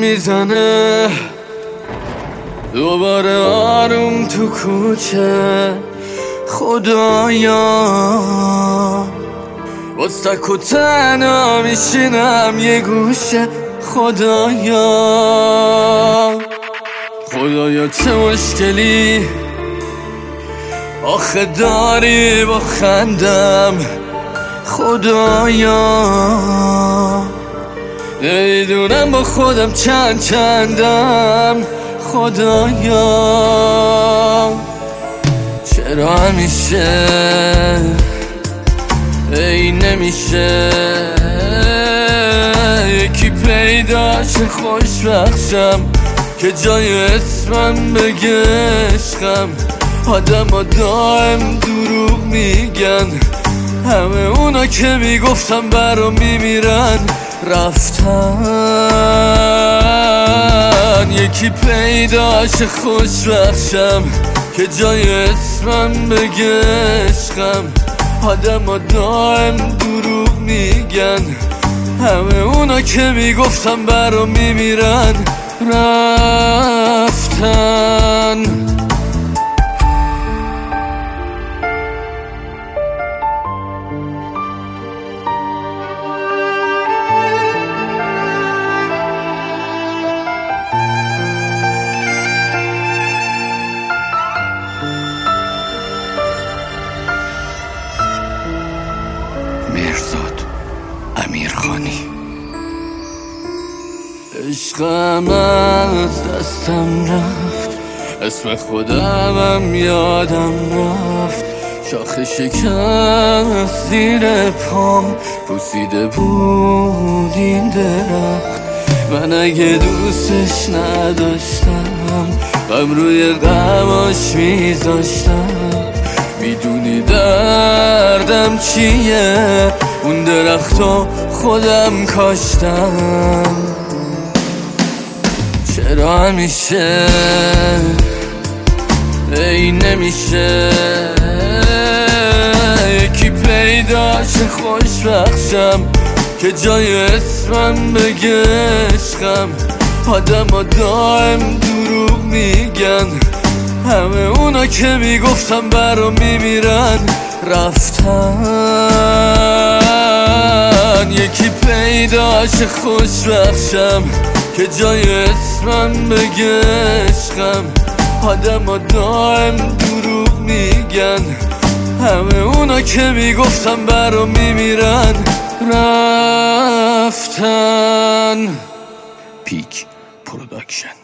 میزنه دوباره آروم تو کوچه. خدایا باز تک و تنها میشینم یه گوشه. خدایا چه مشکلی آخه داری با خندم. خدایا نمیدونم با خودم چندم. خدایا چرا همیشه ای نمیشه یکی پیداشه خوشبخشم که جای اسمم بگه عشقم. آدم ها دائم دروغ میگن، همه اونا که میگفتم برام میمیرن رفتن. یکی پیداشه خوشبخشم که جای اسمم بگه عشقم. آدم ها دائم دروغ میگن، همه اونا که میگفتم برام میمیرن رفتن. مهرزاد امیرخانی. عشقم از دستم رفت، اسم خودمم یادم رفت. شاخه شکست زیر پام، پوسیده بود این درخت. من اگه دوستش نداشتم غم روی غماش میذاشتم. میدونی دردم چیه؟ اون درختو خودم کاشتم. چرا همیشه ای نمیشه یکی پیداشه خوشبخشم که جای اسمم بگه عشقم. آدم ها دائم دروغ میگن، همه اونا که میگفتم برام میمیرن رفتن. یکی پیداشه خوشبخشم که جای اسمم بگه عشقم. آدم ها دائم دروغ میگن، همه اونا که میگفتم برام میمیرن رفتن. پیک پروداکشن.